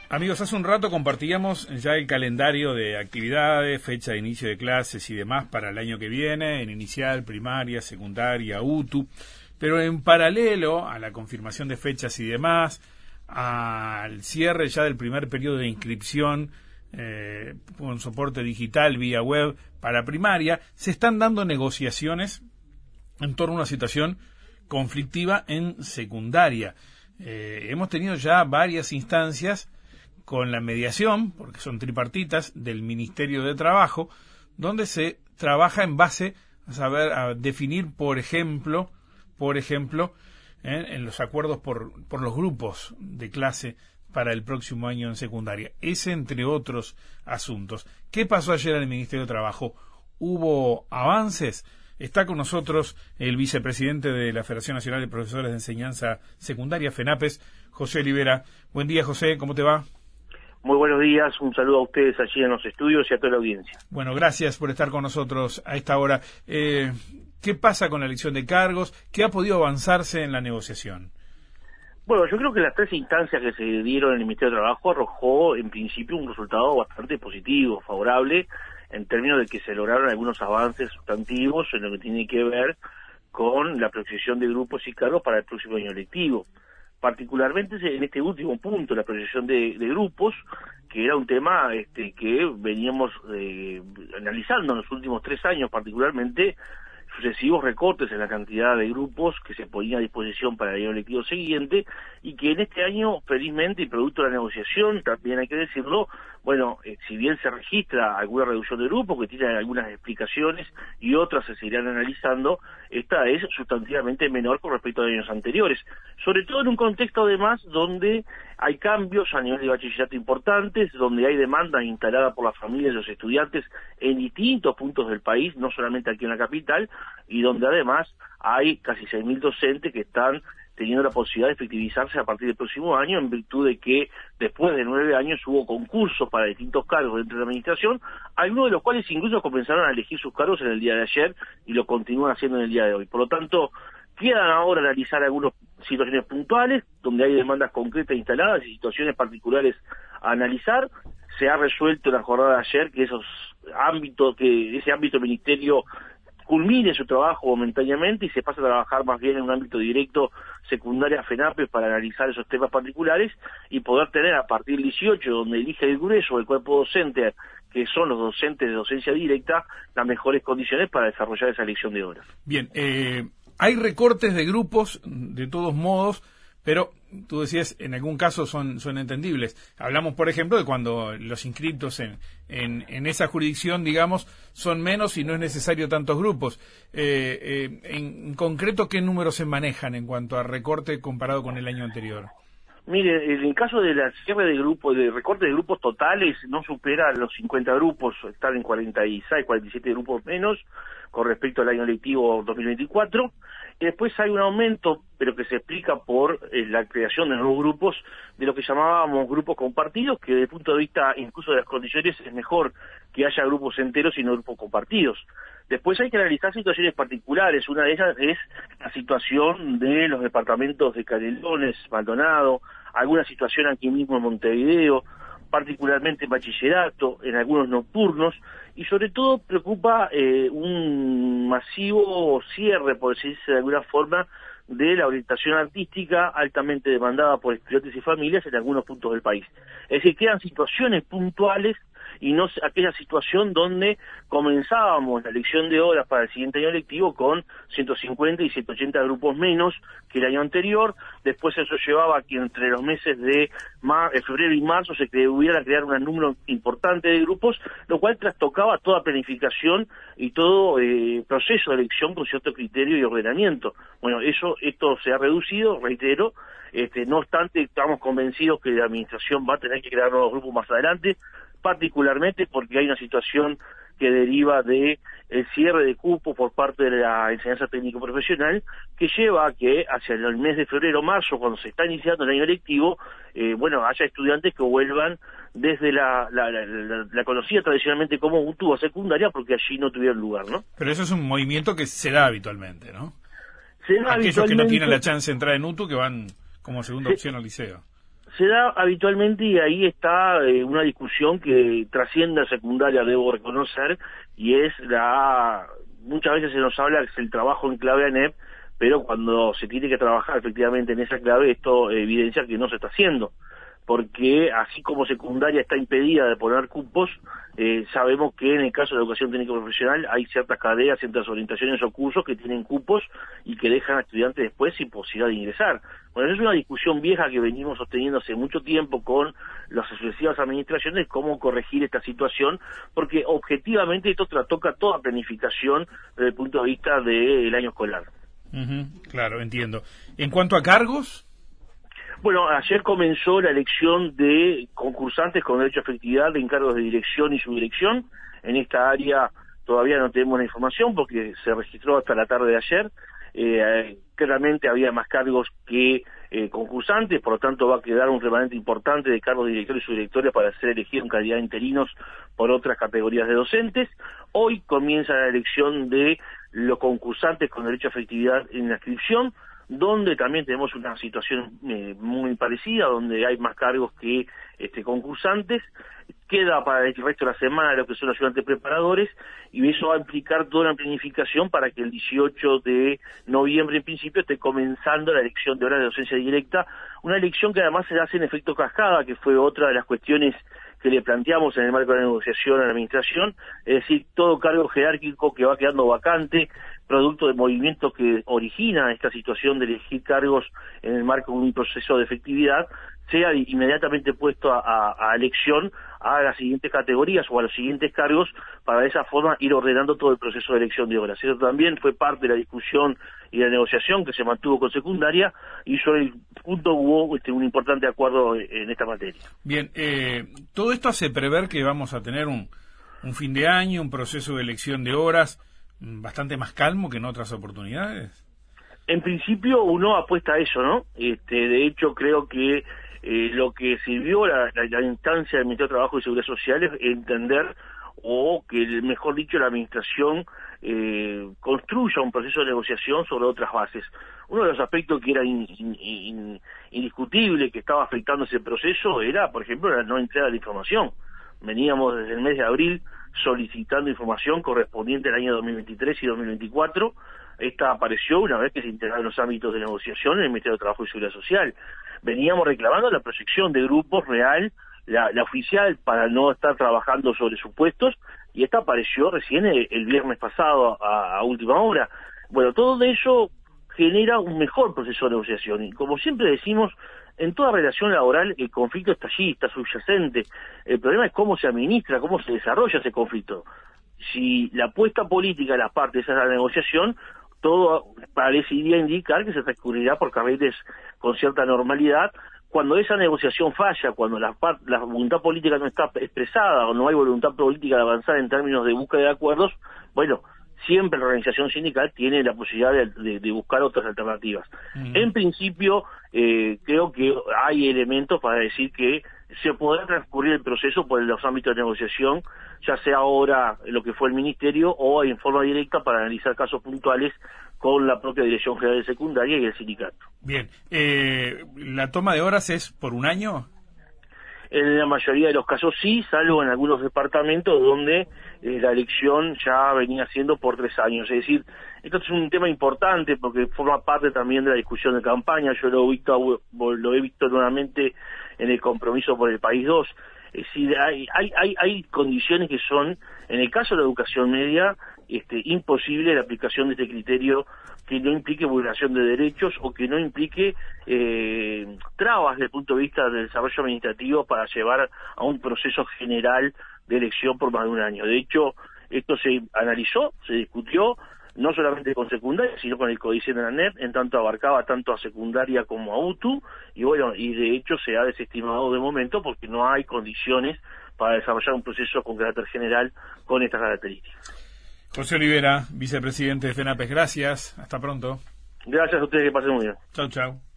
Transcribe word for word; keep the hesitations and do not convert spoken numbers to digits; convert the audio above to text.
Amigos, hace un rato compartíamos ya el calendario de actividades, fecha de inicio de clases y demás para el año que viene, en inicial, primaria, secundaria, U T U, pero en paralelo a la confirmación de fechas y demás, al cierre ya del primer periodo de inscripción eh, con soporte digital vía web para primaria, se están dando negociaciones en torno a una situación conflictiva en secundaria. Eh, hemos tenido ya varias instancias con la mediación, porque son tripartitas, del Ministerio de Trabajo, donde se trabaja en base a saber, a definir, por ejemplo, por ejemplo, eh, en los acuerdos por, por los grupos de clase para el próximo año en secundaria. Ese, entre otros asuntos. ¿Qué pasó ayer en el Ministerio de Trabajo? ¿Hubo avances? Está con nosotros el vicepresidente de la Federación Nacional de Profesores de Enseñanza Secundaria, FENAPES, José Olivera. Buen día, José, ¿cómo te va? Muy buenos días, un saludo a ustedes allí en los estudios y a toda la audiencia. Bueno, gracias por estar con nosotros a esta hora. Eh, ¿Qué pasa con la elección de cargos? ¿Qué ha podido avanzarse en la negociación? Bueno, yo creo que las tres instancias que se dieron en el Ministerio de Trabajo arrojó en principio un resultado bastante positivo, favorable, en términos de que se lograron algunos avances sustantivos en lo que tiene que ver con la proyección de grupos y cargos para el próximo año lectivo. Particularmente en este último punto, la proyección de, de grupos, que era un tema este, que veníamos eh, analizando en los últimos tres años, particularmente sucesivos recortes en la cantidad de grupos que se ponían a disposición para el año lectivo siguiente, y que en este año, felizmente, y producto de la negociación, también hay que decirlo, bueno, eh, si bien se registra alguna reducción de grupos, que tiene algunas explicaciones y otras se seguirán analizando, esta es sustantivamente menor con respecto a años anteriores, sobre todo en un contexto además donde hay cambios a nivel de bachillerato importantes, donde hay demanda instalada por las familias y los estudiantes en distintos puntos del país, no solamente aquí en la capital, y donde además hay casi seis mil docentes que están teniendo la posibilidad de efectivizarse a partir del próximo año, en virtud de que después de nueve años hubo concursos para distintos cargos dentro de la administración, algunos de los cuales incluso comenzaron a elegir sus cargos en el día de ayer y lo continúan haciendo en el día de hoy. Por lo tanto, quedan ahora analizar algunas situaciones puntuales, donde hay demandas concretas instaladas y situaciones particulares a analizar. Se ha resuelto en la jornada de ayer que esos ámbitos, que ese ámbito del ministerio culmine su trabajo momentáneamente y se pasa a trabajar más bien en un ámbito directo secundaria FENAPES para analizar esos temas particulares y poder tener a partir del dieciocho, donde elige el grueso, el cuerpo docente, que son los docentes de docencia directa, las mejores condiciones para desarrollar esa elección de horas. Bien, eh, hay recortes de grupos, de todos modos, pero tú decías, en algún caso son son entendibles. Hablamos, por ejemplo, de cuando los inscritos en, en, en esa jurisdicción, digamos, son menos y no es necesario tantos grupos. Eh, eh, en concreto, ¿qué números se manejan en cuanto a recorte comparado con el año anterior? Mire, en el caso de la cierre de grupos, de recorte de grupos totales, no supera los cincuenta grupos, están en cuarenta y seis, cuarenta y siete grupos menos con respecto al año lectivo dos mil veinticuatro. Y después hay un aumento, pero que se explica por eh, la creación de nuevos grupos, de lo que llamábamos grupos compartidos, que desde el punto de vista incluso de las condiciones es mejor que haya grupos enteros y no grupos compartidos. Después hay que analizar situaciones particulares. Una de ellas es la situación de los departamentos de Canelones, Maldonado, alguna situación aquí mismo en Montevideo, particularmente en bachillerato, en algunos nocturnos, y sobre todo preocupa eh, un masivo cierre, por decirse de alguna forma, de la orientación artística altamente demandada por estudiantes y familias en algunos puntos del país. Es decir, quedan situaciones puntuales y no aquella situación donde comenzábamos la elección de horas para el siguiente año lectivo con ciento cincuenta y ciento ochenta grupos menos que el año anterior. Después eso llevaba a que entre los meses de mar febrero y marzo se hubiera crear un número importante de grupos, lo cual trastocaba toda planificación y todo eh, proceso de elección con cierto criterio y ordenamiento. Bueno, eso esto se ha reducido, reitero. Este, no obstante, estamos convencidos que la administración va a tener que crear nuevos grupos más adelante, particularmente porque hay una situación que deriva de el cierre de cupo por parte de la enseñanza técnico profesional, que lleva a que hacia el mes de febrero o marzo, cuando se está iniciando el año lectivo, eh, bueno, haya estudiantes que vuelvan desde la, la, la, la, la conocida tradicionalmente como U T U a secundaria, porque allí no tuvieron lugar, ¿no? Pero eso es un movimiento que se da habitualmente, ¿no? Se da Aquellos habitualmente... que no tienen la chance de entrar en U T U, que van como segunda se... opción al liceo. Se da habitualmente y ahí está eh, una discusión que trasciende a secundaria, debo reconocer, y es la... Muchas veces se nos habla que es el trabajo en clave ANEP, pero cuando se tiene que trabajar efectivamente en esa clave, esto evidencia que no se está haciendo, porque así como secundaria está impedida de poner cupos, eh, sabemos que en el caso de educación técnica profesional hay ciertas carreras, ciertas orientaciones o cursos que tienen cupos y que dejan a estudiantes después sin posibilidad de ingresar. Bueno, es una discusión vieja que venimos sosteniendo hace mucho tiempo con las sucesivas administraciones, cómo corregir esta situación, porque objetivamente esto toca toda planificación desde el punto de vista del año escolar. Uh-huh, claro, entiendo. En cuanto a cargos... Bueno, ayer comenzó la elección de concursantes con derecho a efectividad de encargos de dirección y subdirección. En esta área todavía no tenemos la información porque se registró hasta la tarde de ayer. Eh, claramente había más cargos que eh, concursantes, por lo tanto va a quedar un remanente importante de cargos de directores y subdirectores para ser elegidos en calidad de interinos por otras categorías de docentes. Hoy comienza la elección de los concursantes con derecho a efectividad en la inscripción, donde también tenemos una situación eh, muy parecida, donde hay más cargos que este, concursantes. Queda para el resto de la semana lo que son los ayudantes preparadores, y eso va a implicar toda una planificación para que el dieciocho de noviembre en principio esté comenzando la elección de horas de docencia directa, una elección que además se hace en efecto cascada, que fue otra de las cuestiones que le planteamos en el marco de la negociación a la administración, es decir, todo cargo jerárquico que va quedando vacante, producto de movimientos que origina esta situación de elegir cargos en el marco de un proceso de efectividad, sea inmediatamente puesto a, a, a elección a las siguientes categorías o a los siguientes cargos, para de esa forma ir ordenando todo el proceso de elección de horas. Eso también fue parte de la discusión y de la negociación que se mantuvo con secundaria, y sobre el punto hubo este, un importante acuerdo en esta materia. Bien, eh, todo esto hace prever que vamos a tener un, un fin de año, un proceso de elección de horas bastante más calmo que en otras oportunidades. En principio uno apuesta a eso, ¿no? Este, de hecho creo que eh, lo que sirvió la, la, la instancia del Ministerio de Trabajo y Seguridad Social es entender, o que mejor dicho la administración eh, construya un proceso de negociación sobre otras bases. Uno de los aspectos que era in, in, in, indiscutible, que estaba afectando ese proceso, era, por ejemplo, la no entrega de información. Veníamos desde el mes de abril solicitando información correspondiente al año dos mil veintitrés y dos mil veinticuatro. Esta apareció una vez que se integraron los ámbitos de negociación en el Ministerio de Trabajo y Seguridad Social. Veníamos reclamando la proyección de grupos real, la, la oficial, para no estar trabajando sobre supuestos, y esta apareció recién el, el viernes pasado a, a última hora. Bueno, todo eso genera un mejor proceso de negociación, y como siempre decimos, en toda relación laboral el conflicto está allí, está subyacente. El problema es cómo se administra, cómo se desarrolla ese conflicto. Si la apuesta política de las partes es a la negociación, todo parecería indicar que se transcurrirá por carriles con cierta normalidad. Cuando esa negociación falla, cuando la, la voluntad política no está expresada o no hay voluntad política de avanzar en términos de búsqueda de acuerdos, bueno, siempre la organización sindical tiene la posibilidad de, de, de buscar otras alternativas. Mm. En principio, eh, creo que hay elementos para decir que se podrá transcurrir el proceso por los ámbitos de negociación, ya sea ahora lo que fue el Ministerio o en forma directa para analizar casos puntuales con la propia Dirección General de Secundaria y el sindicato. Bien, eh, ¿la toma de horas es por un año? En la mayoría de los casos sí, salvo en algunos departamentos donde eh, la elección ya venía siendo por tres años. Es decir, esto es un tema importante porque forma parte también de la discusión de campaña. Yo lo he visto, lo he visto nuevamente en el Compromiso por el País dos. Es decir, hay, hay, hay, hay condiciones que son, en el caso de la educación media, este, imposible la aplicación de este criterio que no implique vulneración de derechos o que no implique eh, trabas desde el punto de vista del desarrollo administrativo para llevar a un proceso general de elección por más de un año. De hecho, esto se analizó, se discutió, no solamente con secundaria, sino con el códice de la ANEP, en tanto abarcaba tanto a secundaria como a U T U, y bueno, y de hecho se ha desestimado de momento porque no hay condiciones para desarrollar un proceso con carácter general con estas características. José Olivera, vicepresidente de FENAPES, gracias, hasta pronto. Gracias a ustedes, que pasen muy bien. Chau, chau.